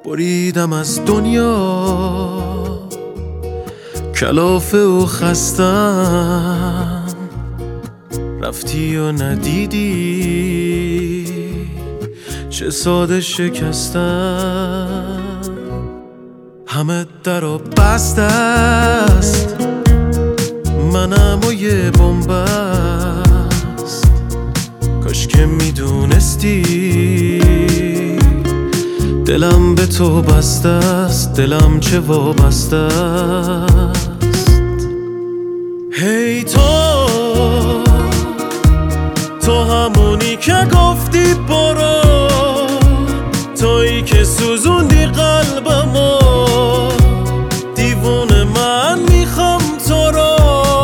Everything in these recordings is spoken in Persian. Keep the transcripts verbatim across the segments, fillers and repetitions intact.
بریدم از دنیا کلافه و خستم، رفتی و ندیدی چه ساده شکستم. همه در و بست است، منم و یه بنبست. کاش که میدونستی دلم به تو بسته است، دلم چه وابسته است. هی تو تو همونی که گفتی برو، تویی که سوزوندی قلبمو، دیوونه من میخوام تو رو.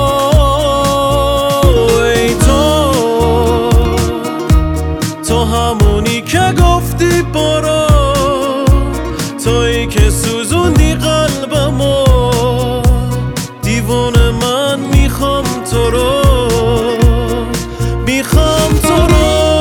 ای تو تو همونی که گفتی برو، تویی که سوزوندی قلبمو، دیوونه من میخوام تو رو، میخوام تو رو.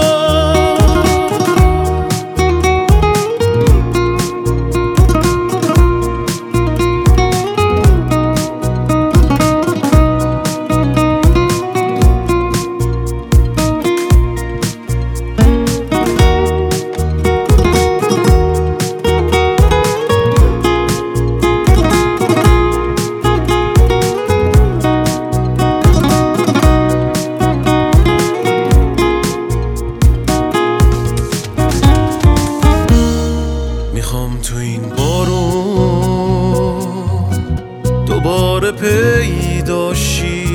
میخوام تو این بارون دوباره پیدا شی،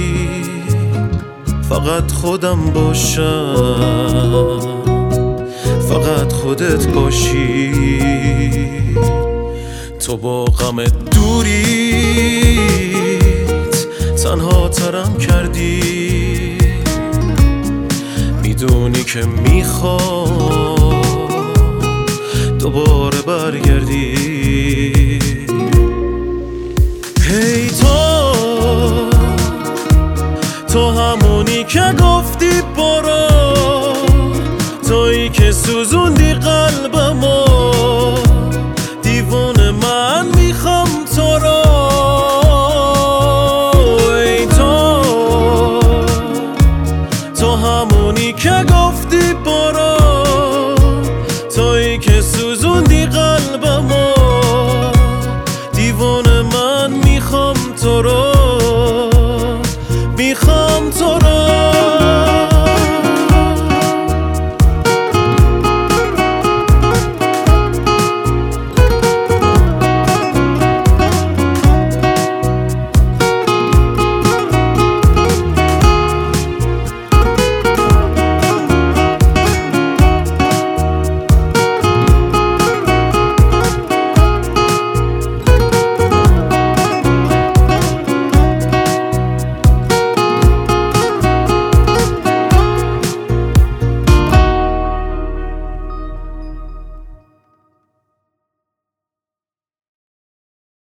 فقط خودم باشم، فقط خودت باشی. تو با غم دوریت تنها ترم کردی، میدونی که میخوام دوباره برگردی. هی تو تو همونی که گفتی برو، تویی که سوزوندی قلبمو، دیوونه من میخوام تو رو. ای تو تو همونی که گفتی برو،